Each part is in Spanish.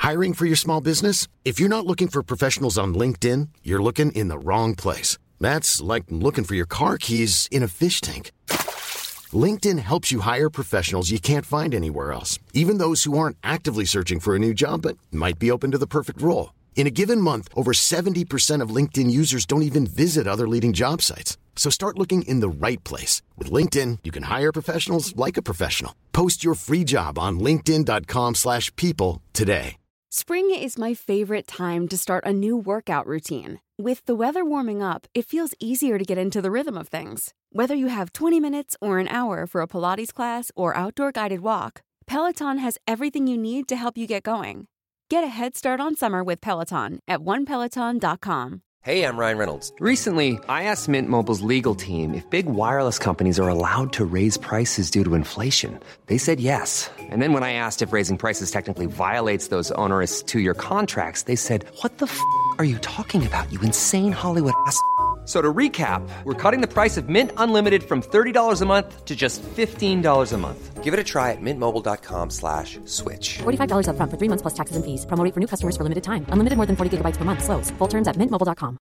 Hiring for your small business? If you're not looking for professionals on LinkedIn, you're looking in the wrong place. That's like looking for your car keys in a fish tank. LinkedIn helps you hire professionals you can't find anywhere else, even those who aren't actively searching for a new job but might be open to the perfect role. In a given month, over 70% of LinkedIn users don't even visit other leading job sites. So start looking in the right place. With LinkedIn, you can hire professionals like a professional. Post your free job on linkedin.com/people today. Spring is my favorite time to start a new workout routine. With the weather warming up, it feels easier to get into the rhythm of things. Whether you have 20 minutes or an hour for a Pilates class or outdoor guided walk, Peloton has everything you need to help you get going. Get a head start on summer with Peloton at onepeloton.com. Hey, I'm Ryan Reynolds. Recently, I asked Mint Mobile's legal team if big wireless companies are allowed to raise prices due to inflation. They said yes. And then when I asked if raising prices technically violates those onerous two-year contracts, they said, "What the f*** are you talking about, you insane Hollywood ass?" So to recap, we're cutting the price of Mint Unlimited from $30 a month to just $15 a month. Give it a try at mintmobile.com/switch. $45 up front for 3 months plus taxes and fees. Promo rate for new customers for limited time. Unlimited more than 40 gigabytes per month. Slows full terms at mintmobile.com.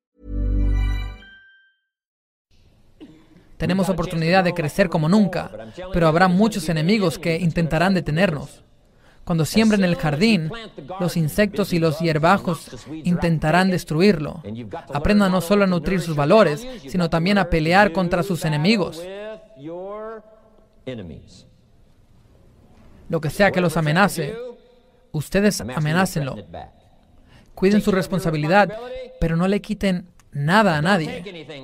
Tenemos oportunidad de crecer como nunca, pero habrá muchos enemigos que intentarán detenernos. Cuando siembren el jardín, los insectos y los hierbajos intentarán destruirlo. Aprendan no solo a nutrir sus valores, sino también a pelear contra sus enemigos. Lo que sea que los amenace, ustedes amenácenlo. Cuiden su responsabilidad, pero no le quiten nada a nadie.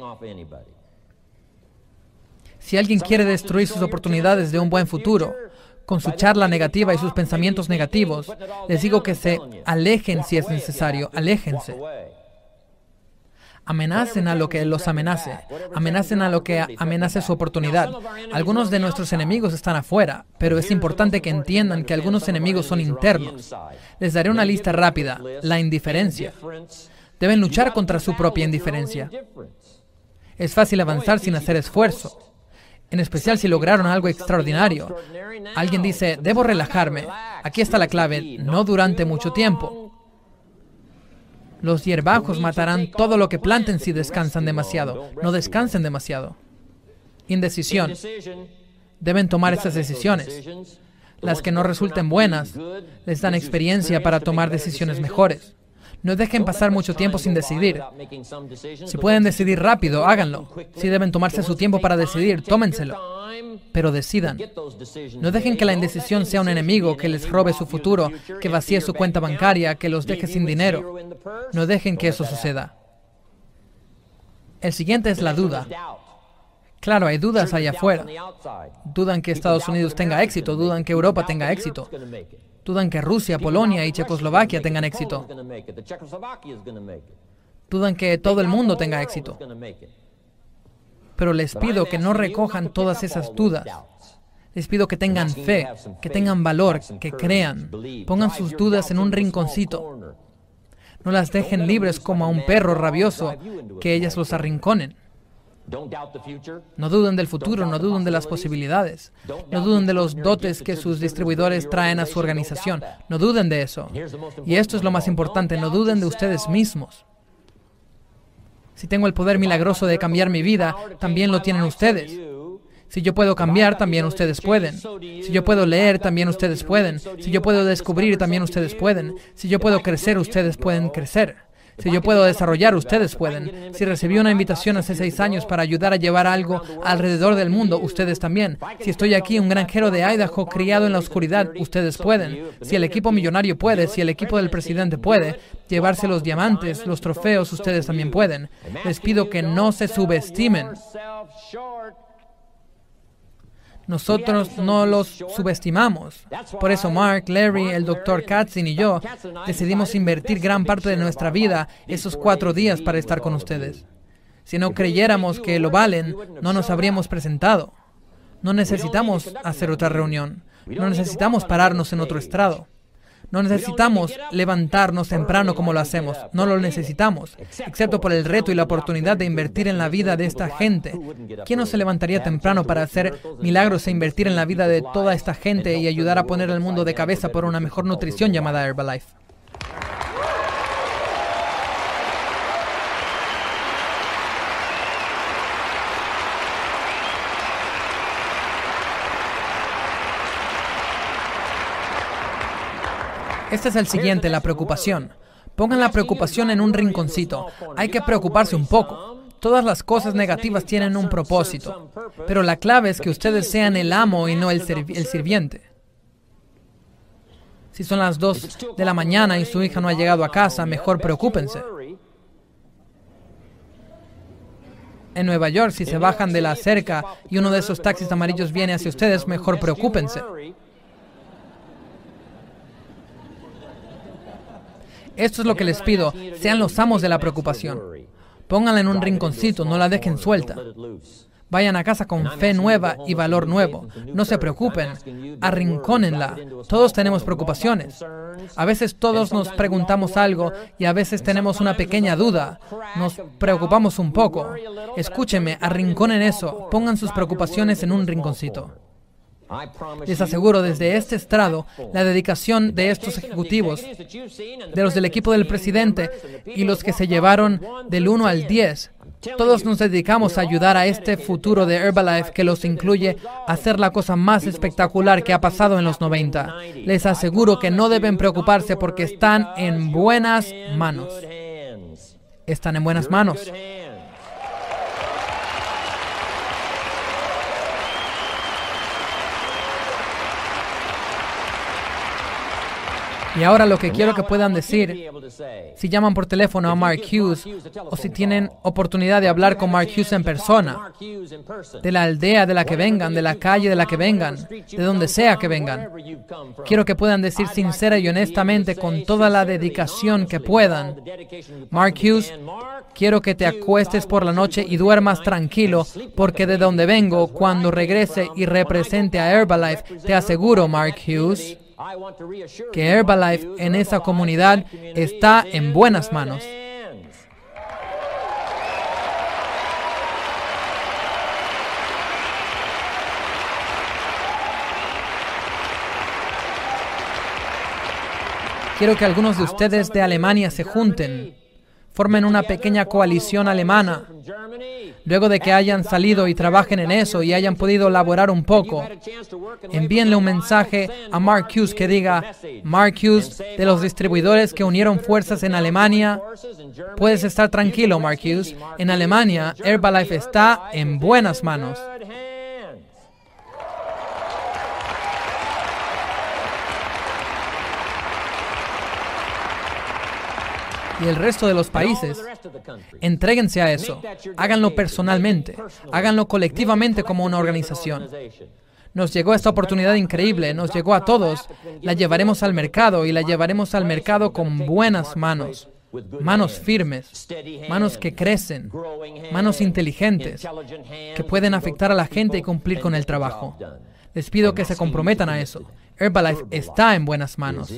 Si alguien quiere destruir sus oportunidades de un buen futuro, con su charla negativa y sus pensamientos negativos, les digo que se alejen si es necesario, aléjense. Amenacen a lo que los amenace, amenacen a lo que amenace su oportunidad. Algunos de nuestros enemigos están afuera, pero es importante que entiendan que algunos enemigos son internos. Les daré una lista rápida: la indiferencia. Deben luchar contra su propia indiferencia. Es fácil avanzar sin hacer esfuerzo, en especial si lograron algo extraordinario. Alguien dice, debo relajarme. Aquí está la clave, no durante mucho tiempo. Los hierbajos matarán todo lo que planten si descansan demasiado. No descansen demasiado. Indecisión. Deben tomar esas decisiones. Las que no resulten buenas les dan experiencia para tomar decisiones mejores. No dejen pasar mucho tiempo sin decidir. Si pueden decidir rápido, háganlo. Si deben tomarse su tiempo para decidir, tómenselo. Pero decidan. No dejen que la indecisión sea un enemigo que les robe su futuro, que vacíe su cuenta bancaria, que los deje sin dinero. No dejen que eso suceda. El siguiente es la duda. Claro, hay dudas allá afuera. Dudan que Estados Unidos tenga éxito, dudan que Europa tenga éxito. Dudan que Rusia, Polonia y Checoslovaquia tengan éxito. Dudan que todo el mundo tenga éxito. Pero les pido que no recojan todas esas dudas. Les pido que tengan fe, que tengan valor, que crean. Pongan sus dudas en un rinconcito. No las dejen libres como a un perro rabioso, que ellas los arrinconen. No duden del futuro, no duden de las posibilidades. No duden de los dotes que sus distribuidores traen a su organización. No duden de eso. Y esto es lo más importante, no duden de ustedes mismos. Si tengo el poder milagroso de cambiar mi vida, también lo tienen ustedes. Si yo puedo cambiar, también ustedes pueden. Si yo puedo leer, también ustedes pueden. Si yo puedo descubrir, también ustedes pueden. Si yo puedo crecer, ustedes pueden crecer. Si yo puedo desarrollar, ustedes pueden. Si recibí una invitación hace 6 años para ayudar a llevar algo alrededor del mundo, ustedes también. Si estoy aquí, un granjero de Idaho criado en la oscuridad, ustedes pueden. Si el equipo millonario puede, si el equipo del presidente puede, llevarse los diamantes, los trofeos, ustedes también pueden. Les pido que no se subestimen. Nosotros no los subestimamos. Por eso Mark, Larry, el Dr. Katzin y yo decidimos invertir gran parte de nuestra vida esos 4 días para estar con ustedes. Si no creyéramos que lo valen, no nos habríamos presentado. No necesitamos hacer otra reunión. No necesitamos pararnos en otro estrado. No necesitamos levantarnos temprano como lo hacemos. No lo necesitamos, excepto por el reto y la oportunidad de invertir en la vida de esta gente. ¿Quién no se levantaría temprano para hacer milagros e invertir en la vida de toda esta gente y ayudar a poner al mundo de cabeza por una mejor nutrición llamada Herbalife? Este es el siguiente, la preocupación. Pongan la preocupación en un rinconcito. Hay que preocuparse un poco. Todas las cosas negativas tienen un propósito. Pero la clave es que ustedes sean el amo y no el sirviente. Si son las 2 de la mañana y su hija no ha llegado a casa, mejor preocúpense. En Nueva York, si se bajan de la cerca y uno de esos taxis amarillos viene hacia ustedes, mejor preocúpense. Esto es lo que les pido, sean los amos de la preocupación. Pónganla en un rinconcito, no la dejen suelta. Vayan a casa con fe nueva y valor nuevo. No se preocupen, arrincónenla. Todos tenemos preocupaciones. A veces todos nos preguntamos algo y a veces tenemos una pequeña duda. Nos preocupamos un poco. Escúchenme, arrinconen eso. Pongan sus preocupaciones en un rinconcito. Les aseguro desde este estrado la dedicación de estos ejecutivos, de los del equipo del presidente y los que se llevaron del 1 al 10. Todos nos dedicamos a ayudar a este futuro de Herbalife que los incluye a hacer la cosa más espectacular que ha pasado en los 90. Les aseguro que no deben preocuparse porque están en buenas manos. Están en buenas manos. Y ahora lo que quiero que puedan decir, si llaman por teléfono a Mark Hughes o si tienen oportunidad de hablar con Mark Hughes en persona, de la aldea de la que vengan, de la calle de la que vengan, de donde sea que vengan, quiero que puedan decir sincera y honestamente con toda la dedicación que puedan: Mark Hughes, quiero que te acuestes por la noche y duermas tranquilo, porque de donde vengo, cuando regrese y represente a Herbalife, te aseguro, Mark Hughes, que Herbalife en esa comunidad está en buenas manos. Quiero que algunos de ustedes de Alemania se junten, formen una pequeña coalición alemana. Luego de que hayan salido y trabajen en eso y hayan podido laborar un poco, envíenle un mensaje a Mark Hughes que diga: Mark Hughes, de los distribuidores que unieron fuerzas en Alemania, puedes estar tranquilo, Mark Hughes. En Alemania, Herbalife está en buenas manos. Y el resto de los países, entréguense a eso. Háganlo personalmente. Háganlo colectivamente como una organización. Nos llegó esta oportunidad increíble. Nos llegó a todos. La llevaremos al mercado y la llevaremos al mercado con buenas manos. Manos firmes. Manos que crecen. Manos inteligentes. Que pueden afectar a la gente y cumplir con el trabajo. Les pido que se comprometan a eso. Herbalife está en buenas manos.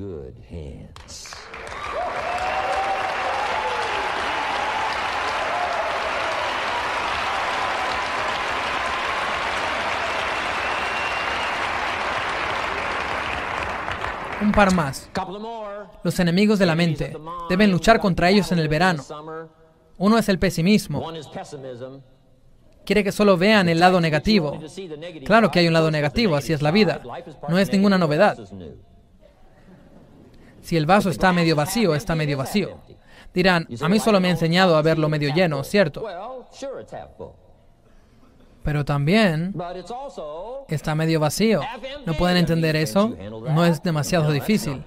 Un par más. Los enemigos de la mente. Deben luchar contra ellos en el verano. Uno es el pesimismo. Quiere que solo vean el lado negativo. Claro que hay un lado negativo, así es la vida. No es ninguna novedad. Si el vaso está medio vacío, está medio vacío. Dirán, a mí solo me ha enseñado a verlo medio lleno, ¿cierto? Pero también está medio vacío. ¿No pueden entender eso? No es demasiado difícil.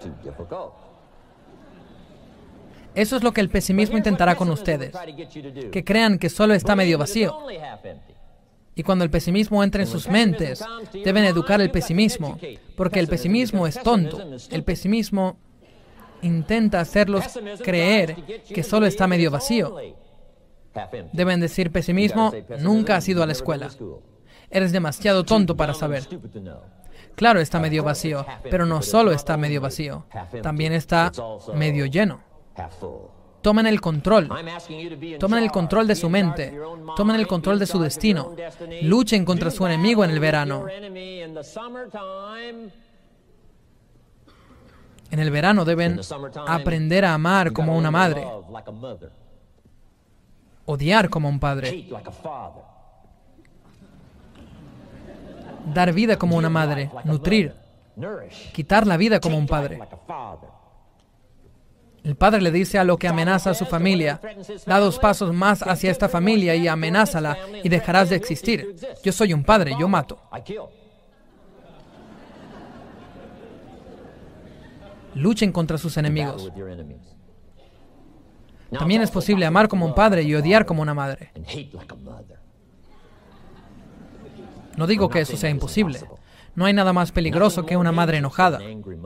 Eso es lo que el pesimismo intentará con ustedes, que crean que solo está medio vacío. Y cuando el pesimismo entra en sus mentes, deben educar el pesimismo, porque el pesimismo es tonto. El pesimismo intenta hacerlos creer que solo está medio vacío. Deben decir: pesimismo, nunca has ido a la escuela. Eres demasiado tonto para saber. Claro, está medio vacío, pero no solo está medio vacío, también está medio lleno. Tomen el control. Tomen el control de su mente. Tomen el control de su destino. Luchen contra su enemigo en el verano. En el verano deben aprender a amar como una madre. Odiar como un padre. Dar vida como una madre. Nutrir. Quitar la vida como un padre. El padre le dice a lo que amenaza a su familia: da 2 pasos más hacia esta familia y amenázala y dejarás de existir. Yo soy un padre, yo mato. Luchen contra sus enemigos. También es posible amar como un padre y odiar como una madre. No digo que eso sea imposible. No hay nada más peligroso que una madre enojada.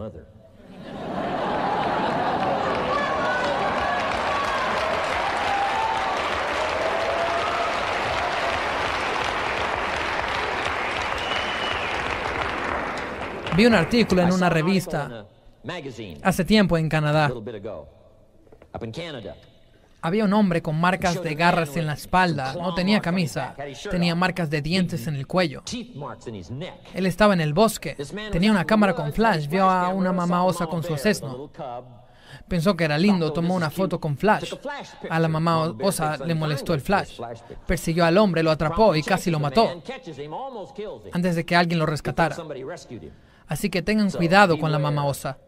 Vi un artículo en una revista hace tiempo en Canadá. Había un hombre con marcas de garras en la espalda. No tenía camisa. Tenía marcas de dientes en el cuello. Él estaba en el bosque. Tenía una cámara con flash. Vio a una mamá osa con su asesno. Pensó que era lindo. Tomó una foto con flash. A la mamá osa le molestó el flash. Persiguió al hombre, lo atrapó y casi lo mató antes de que alguien lo rescatara. Así que tengan cuidado con la mamá osa.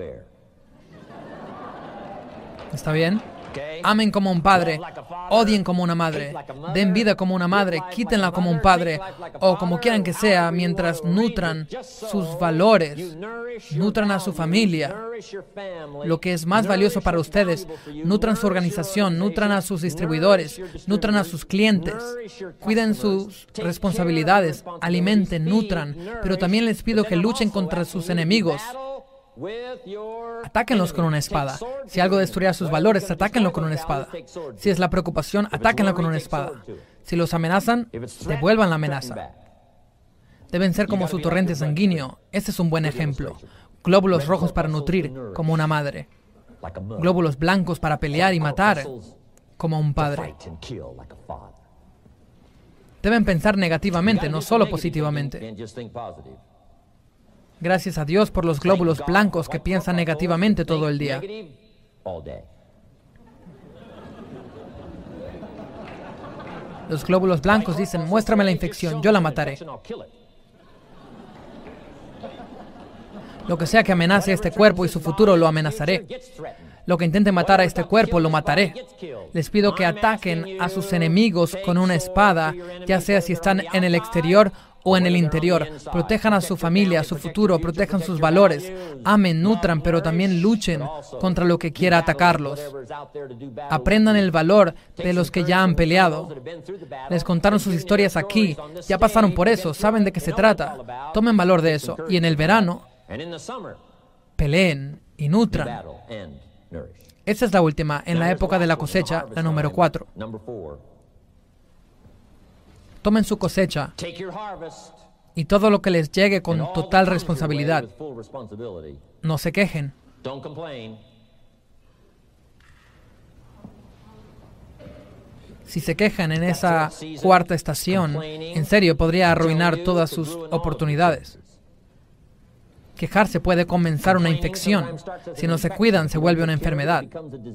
¿Está bien? Amen como un padre, odien como una madre, den vida como una madre, quítenla como un padre, o como quieran que sea, mientras nutran sus valores, nutran a su familia, lo que es más valioso para ustedes, nutran su organización, nutran a sus distribuidores, nutran a sus clientes, cuiden sus responsabilidades, alimenten, nutran, pero también les pido que luchen contra sus enemigos. Atáquenlos con una espada. Si algo destruirá sus valores, atáquenlo con una espada. Si es la preocupación, atáquenla con una espada. Si los amenazan, devuelvan la amenaza. Deben ser como su torrente sanguíneo. Este es un buen ejemplo. Glóbulos rojos para nutrir, como una madre. Glóbulos blancos para pelear y matar, como un padre. Deben pensar negativamente, no solo positivamente. Gracias a Dios por los glóbulos blancos que piensan negativamente todo el día. Los glóbulos blancos dicen: muéstrame la infección, yo la mataré. Lo que sea que amenace a este cuerpo y su futuro, lo amenazaré. Lo que intente matar a este cuerpo, lo mataré. Les pido que ataquen a sus enemigos con una espada, ya sea si están en el exterior o en el interior. Protejan a su familia, a su futuro, protejan sus valores. Amen, nutran, pero también luchen contra lo que quiera atacarlos. Aprendan el valor de los que ya han peleado. Les contaron sus historias aquí. Ya pasaron por eso, saben de qué se trata. Tomen valor de eso. Y en el verano, peleen y nutran. Esta es la última, en la época de la cosecha, la número 4. Tomen su cosecha y todo lo que les llegue con total responsabilidad. No se quejen. Si se quejan en esa cuarta estación, en serio podría arruinar todas sus oportunidades. Quejarse puede comenzar una infección. Si no se cuidan, se vuelve una enfermedad.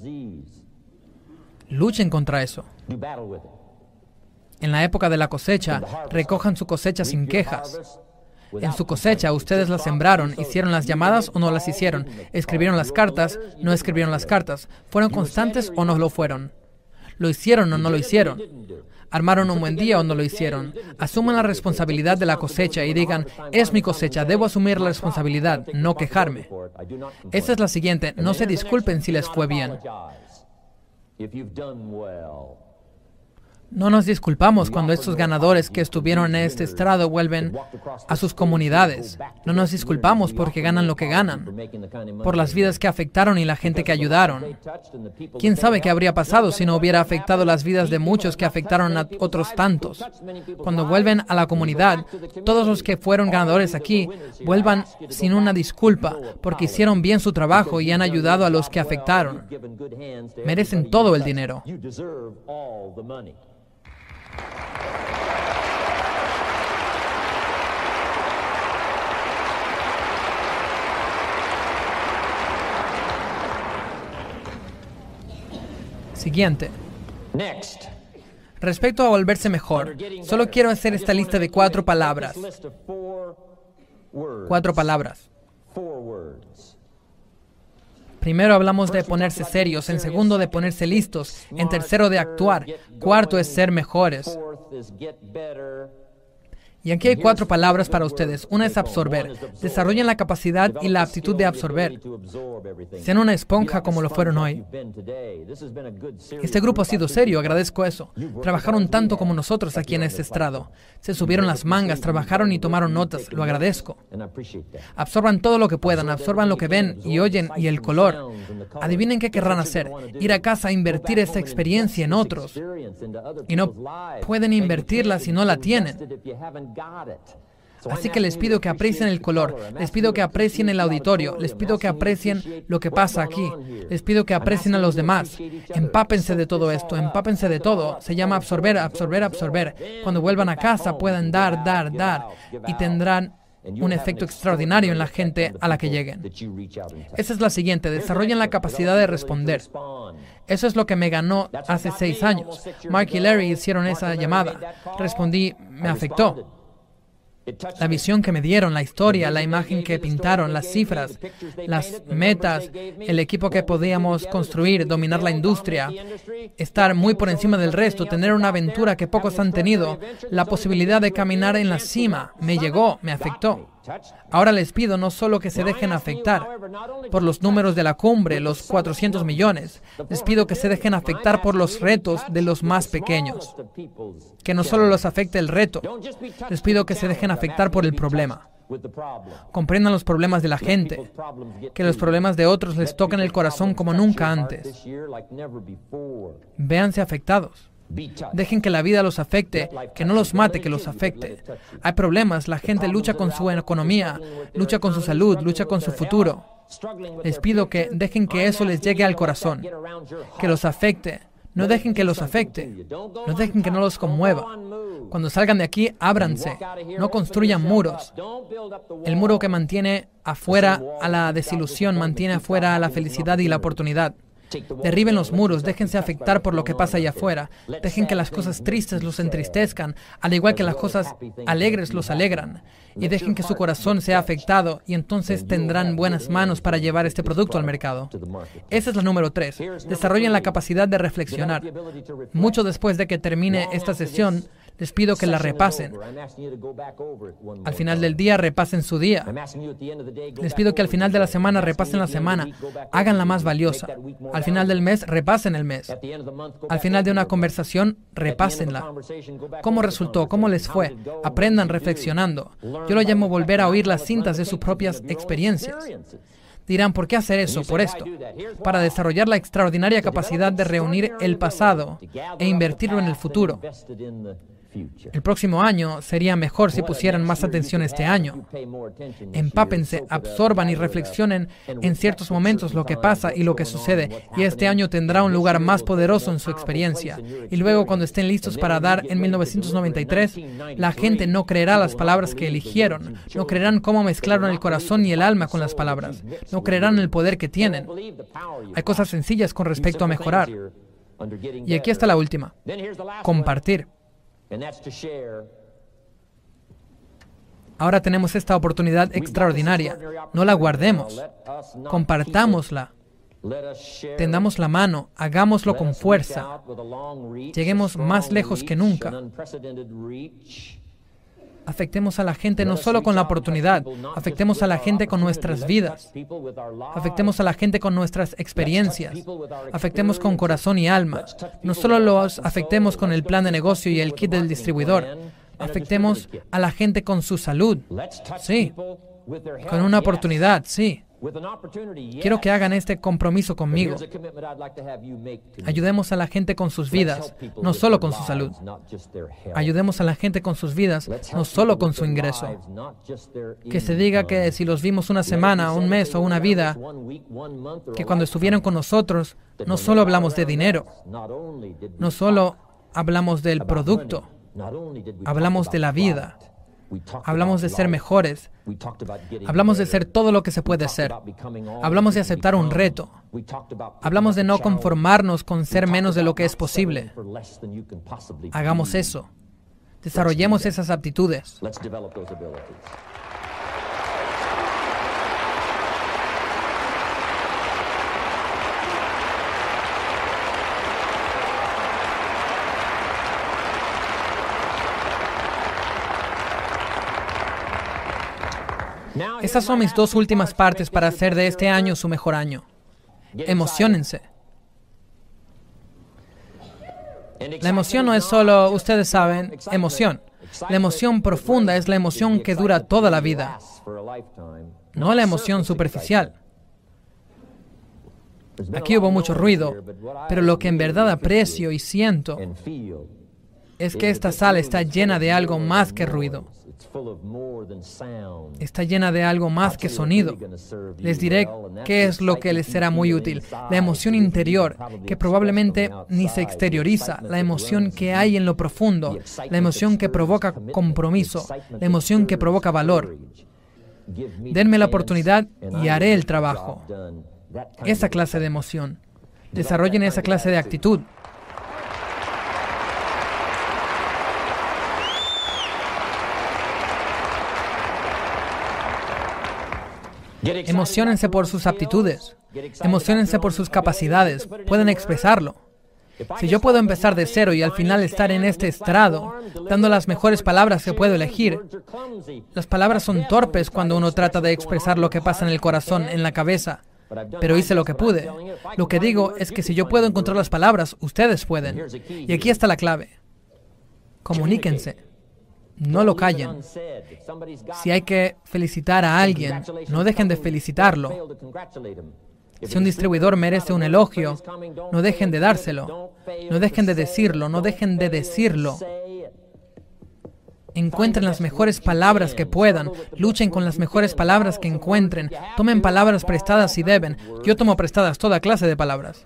Luchen contra eso. En la época de la cosecha, recojan su cosecha sin quejas. En su cosecha, ustedes la sembraron, hicieron las llamadas o no las hicieron, escribieron las cartas, no escribieron las cartas, fueron constantes o no lo fueron, lo hicieron o no lo hicieron, armaron un buen día o no lo hicieron. Asuman la responsabilidad de la cosecha y digan: es mi cosecha, debo asumir la responsabilidad, no quejarme. Esta es la siguiente: no se disculpen si les fue bien. No nos disculpamos cuando estos ganadores que estuvieron en este estrado vuelven a sus comunidades. No nos disculpamos porque ganan lo que ganan, por las vidas que afectaron y la gente que ayudaron. ¿Quién sabe qué habría pasado si no hubiera afectado las vidas de muchos que afectaron a otros tantos? Cuando vuelven a la comunidad, todos los que fueron ganadores aquí, vuelvan sin una disculpa porque hicieron bien su trabajo y han ayudado a los que afectaron. Merecen todo el dinero. Siguiente. Respecto a volverse mejor, solo quiero hacer esta lista de 4 palabras. 4 palabras. Primero hablamos de ponerse serios, en segundo de ponerse listos, en tercero de actuar, cuarto es ser mejores. Y aquí hay 4 palabras para ustedes. Una es absorber. Desarrollen la capacidad y la aptitud de absorber. Sean una esponja como lo fueron hoy. Este grupo ha sido serio, agradezco eso. Trabajaron tanto como nosotros aquí en este estrado. Se subieron las mangas, trabajaron y tomaron notas, lo agradezco. Absorban todo lo que puedan, absorban lo que ven y oyen y el color. Adivinen qué querrán hacer. Ir a casa a invertir esta experiencia en otros. Y no pueden invertirla si no la tienen. Así que les pido que aprecien el color, les pido que aprecien el auditorio, les pido que aprecien lo que pasa aquí, les pido que aprecien a los demás. Empápense de todo esto, empápense de todo. Se llama absorber, absorber, absorber. Cuando vuelvan a casa puedan dar, dar, dar y tendrán un efecto extraordinario en la gente a la que lleguen. Esa es la siguiente, desarrollen la capacidad de responder. Eso es lo que me ganó hace 6 años. Mark y Larry hicieron esa llamada. Respondí, me afectó. La visión que me dieron, la historia, la imagen que pintaron, las cifras, las metas, el equipo que podíamos construir, dominar la industria, estar muy por encima del resto, tener una aventura que pocos han tenido, la posibilidad de caminar en la cima, me llegó, me afectó. Ahora les pido no solo que se dejen afectar por los números de la cumbre, los 400 millones. Les pido que se dejen afectar por los retos de los más pequeños. Que no solo los afecte el reto. Les pido que se dejen afectar por el problema. Comprendan los problemas de la gente. Que los problemas de otros les toquen el corazón como nunca antes. Véanse afectados. Dejen que la vida los afecte, que no los mate, que los afecte. Hay problemas, la gente lucha con su economía, lucha con su salud, lucha con su futuro. Les pido que dejen que eso les llegue al corazón, que los afecte. No dejen que los afecte, no dejen que no los conmueva. Cuando salgan de aquí, ábranse, no construyan muros. El muro que mantiene afuera a la desilusión, mantiene afuera a la felicidad y la oportunidad. Derriben los muros, déjense afectar por lo que pasa allá afuera. Dejen que las cosas tristes los entristezcan, al igual que las cosas alegres los alegran. Y dejen que su corazón sea afectado y entonces tendrán buenas manos para llevar este producto al mercado. Esa es la número 3. Desarrollen la capacidad de reflexionar. Mucho después de que termine esta sesión, les pido que la repasen. Al final del día, repasen su día. Les pido que al final de la semana repasen la semana. Háganla más valiosa. Al final del mes, repasen el mes. Al final de una conversación, repásenla. ¿Cómo resultó? ¿Cómo les fue? Aprendan reflexionando. Yo lo llamo volver a oír las cintas de sus propias experiencias. Dirán, ¿por qué hacer eso? Por esto. Para desarrollar la extraordinaria capacidad de reunir el pasado e invertirlo en el futuro. El próximo año sería mejor si pusieran más atención este año. Empápense, absorban y reflexionen en ciertos momentos lo que pasa y lo que sucede, y este año tendrá un lugar más poderoso en su experiencia. Y luego, cuando estén listos para dar en 1993, la gente no creerá las palabras que eligieron, no creerán cómo mezclaron el corazón y el alma con las palabras, no creerán el poder que tienen. Hay cosas sencillas con respecto a mejorar. Y aquí está la última: compartir. Ahora tenemos esta oportunidad extraordinaria. No la guardemos. Compartámosla. Tendamos la mano. Hagámoslo con fuerza. Lleguemos más lejos que nunca. Afectemos a la gente no solo con la oportunidad, afectemos a la gente con nuestras vidas, afectemos a la gente con nuestras experiencias, afectemos con corazón y alma. No solo los afectemos con el plan de negocio y el kit del distribuidor, afectemos a la gente con su salud, sí, con una oportunidad, sí. Quiero que hagan este compromiso conmigo. Ayudemos a la gente con sus vidas, no solo con su salud. Ayudemos a la gente con sus vidas, no solo con su ingreso. Que se diga que si los vimos una semana, un mes o una vida, que cuando estuvieron con nosotros, no solo hablamos de dinero, no solo hablamos del producto, hablamos de la vida. Hablamos de ser mejores. Hablamos de ser todo lo que se puede ser. Hablamos de aceptar un reto. Hablamos de no conformarnos con ser menos de lo que es posible. Hagamos eso. Desarrollemos esas aptitudes. Estas son mis dos últimas partes para hacer de este año su mejor año. Emociónense. La emoción no es solo, ustedes saben, emoción. La emoción profunda es la emoción que dura toda la vida, no la emoción superficial. Aquí hubo mucho ruido, pero lo que en verdad aprecio y siento es que esta sala está llena de algo más que ruido. Está llena de algo más que sonido. Les diré qué es lo que les será muy útil. La emoción interior, que probablemente ni se exterioriza. La emoción que hay en lo profundo. La emoción que provoca compromiso. La emoción que provoca valor. Denme la oportunidad y haré el trabajo. Esa clase de emoción. Desarrollen esa clase de actitud. Emociónense por sus aptitudes. Emociónense por sus capacidades. Pueden expresarlo. Si yo puedo empezar de cero y al final estar en este estrado, dando las mejores palabras que puedo elegir, las palabras son torpes cuando uno trata de expresar lo que pasa en el corazón, en la cabeza. Pero hice lo que pude. Lo que digo es que si yo puedo encontrar las palabras, ustedes pueden. Y aquí está la clave. Comuníquense. No lo callen. Si hay que felicitar a alguien, no dejen de felicitarlo. Si un distribuidor merece un elogio, no dejen de dárselo. No dejen de decirlo, no dejen de decirlo. Encuentren las mejores palabras que puedan. Luchen con las mejores palabras que encuentren. Tomen palabras prestadas si deben. Yo tomo prestadas toda clase de palabras.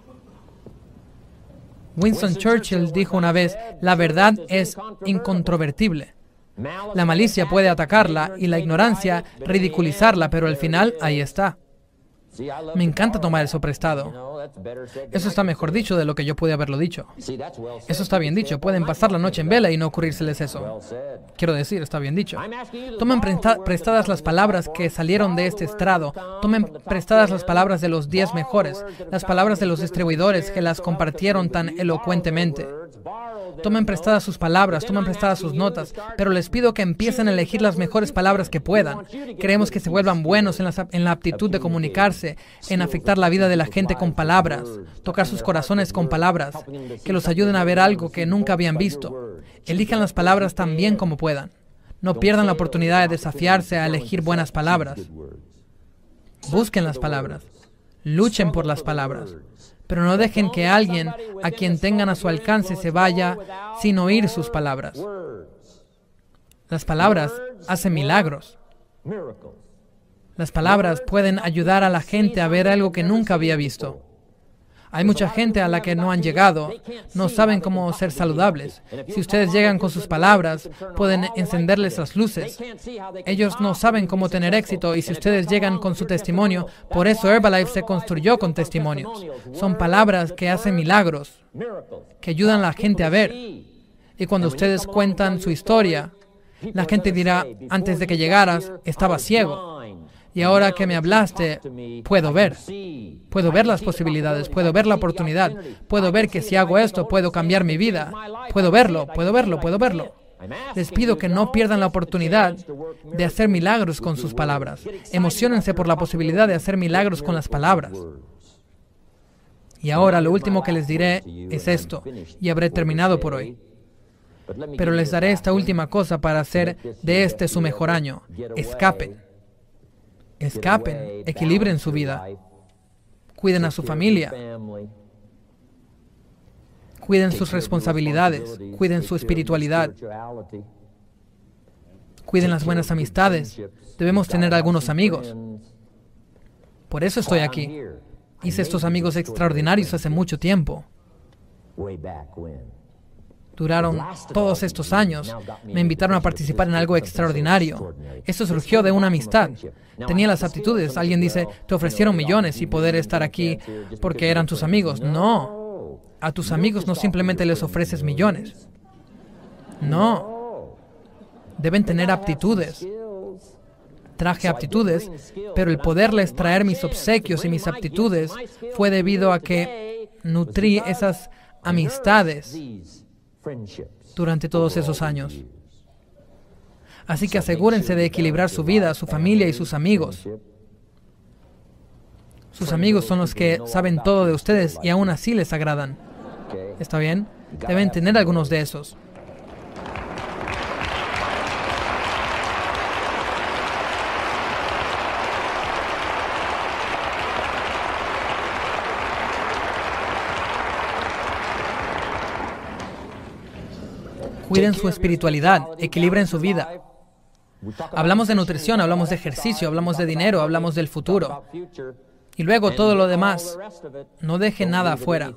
Winston Churchill dijo una vez, la verdad es incontrovertible. La malicia puede atacarla y la ignorancia ridiculizarla, pero al final ahí está. Me encanta tomar eso prestado. Eso está mejor dicho de lo que yo pude haberlo dicho. Eso está bien dicho. Pueden pasar la noche en vela y no ocurrírseles eso. Quiero decir, está bien dicho. Tomen prestadas las palabras que salieron de este estrado. Tomen prestadas las palabras de los 10 mejores. Las palabras de los distribuidores que las compartieron tan elocuentemente. Tomen prestadas sus palabras, tomen prestadas sus notas, pero les pido que empiecen a elegir las mejores palabras que puedan. Queremos que se vuelvan buenos en la aptitud de comunicarse, en afectar la vida de la gente con palabras, tocar sus corazones con palabras, que los ayuden a ver algo que nunca habían visto. Elijan las palabras tan bien como puedan. No pierdan la oportunidad de desafiarse a elegir buenas palabras. Busquen las palabras. Luchen por las palabras. Pero no dejen que alguien a quien tengan a su alcance se vaya sin oír sus palabras. Las palabras hacen milagros. Las palabras pueden ayudar a la gente a ver algo que nunca había visto. Hay mucha gente a la que no han llegado, no saben cómo ser saludables. Si ustedes llegan con sus palabras, pueden encenderles las luces. Ellos no saben cómo tener éxito y si ustedes llegan con su testimonio, por eso Herbalife se construyó con testimonios. Son palabras que hacen milagros, que ayudan a la gente a ver. Y cuando ustedes cuentan su historia, la gente dirá, antes de que llegaras, estaba ciego. Y ahora que me hablaste, puedo ver. Puedo ver las posibilidades, puedo ver la oportunidad. Puedo ver que si hago esto, puedo cambiar mi vida. Puedo verlo, puedo verlo, puedo verlo. Les pido que no pierdan la oportunidad de hacer milagros con sus palabras. Emociónense por la posibilidad de hacer milagros con las palabras. Y ahora lo último que les diré es esto, y habré terminado por hoy. Pero les daré esta última cosa para hacer de este su mejor año. Escapen. Escapen, equilibren su vida. Cuiden a su familia. Cuiden sus responsabilidades. Cuiden su espiritualidad. Cuiden las buenas amistades. Debemos tener algunos amigos. Por eso estoy aquí. Hice estos amigos extraordinarios hace mucho tiempo. Duraron todos estos años. Me invitaron a participar en algo extraordinario. Esto surgió de una amistad. Tenía las aptitudes. Alguien dice, te ofrecieron millones y poder estar aquí porque eran tus amigos. No. A tus amigos no simplemente les ofreces millones. No. Deben tener aptitudes. Traje aptitudes, pero el poderles traer mis obsequios y mis aptitudes fue debido a que nutrí esas amistades durante todos esos años. Así que asegúrense de equilibrar su vida, su familia y sus amigos. Sus amigos son los que saben todo de ustedes y aún así les agradan. ¿Está bien? Deben tener algunos de esos. Cuiden su espiritualidad, equilibren su vida. Hablamos de nutrición, hablamos de ejercicio, hablamos de dinero, hablamos del futuro. Y luego todo lo demás. No deje nada afuera.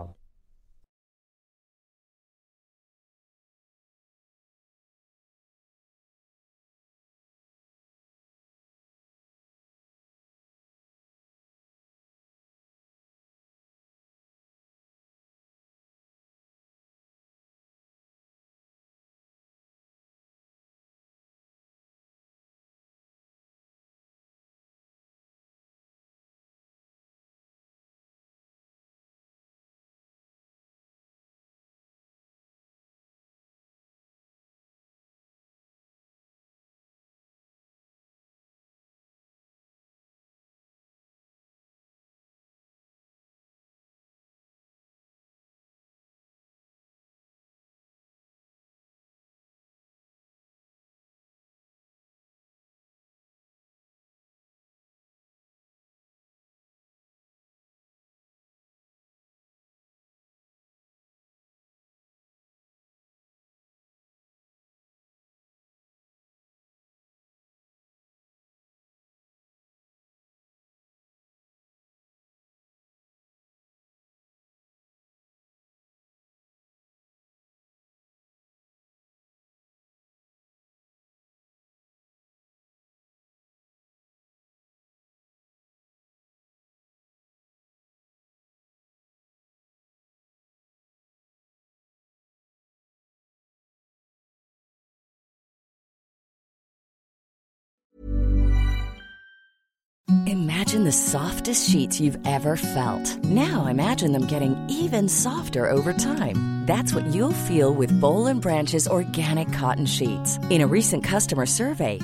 Imagine the softest sheets you've ever felt. Now imagine them getting even softer over time. That's what you'll feel with Boll & Branch's organic cotton sheets. In a recent customer survey,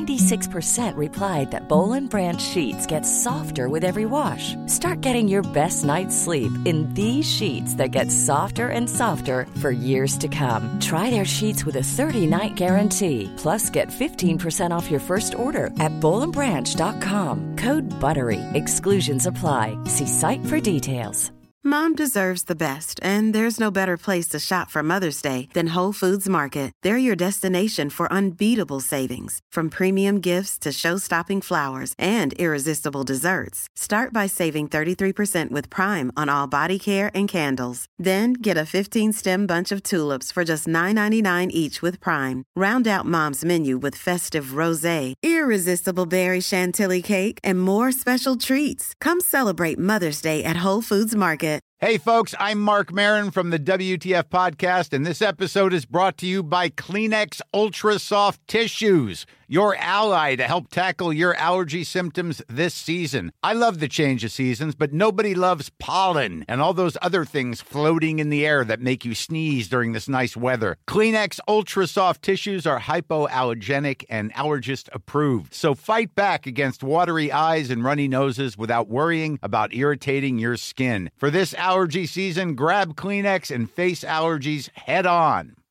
96% replied that Boll & Branch sheets get softer with every wash. Start getting your best night's sleep in these sheets that get softer and softer for years to come. Try their sheets with a 30-night guarantee. Plus, get 15% off your first order at bollandbranch.com. Code BUTTERY. Exclusions apply. See site for details. Mom deserves the best, and there's no better place to shop for Mother's Day than Whole Foods Market. They're your destination for unbeatable savings, from premium gifts to show-stopping flowers and irresistible desserts. Start by saving 33% with Prime on all body care and candles. Then get a 15-stem bunch of tulips for just $9.99 each with Prime. Round out Mom's menu with festive rosé, irresistible berry chantilly cake, and more special treats. Come celebrate Mother's Day at Whole Foods Market. Hey, folks, I'm Mark Maron from the WTF Podcast, and this episode is brought to you by Kleenex Ultra Soft Tissues, your ally to help tackle your allergy symptoms this season. I love the change of seasons, but nobody loves pollen and all those other things floating in the air that make you sneeze during this nice weather. Kleenex Ultra Soft Tissues are hypoallergenic and allergist approved. So fight back against watery eyes and runny noses without worrying about irritating your skin. For this allergy season, grab Kleenex and face allergies head on.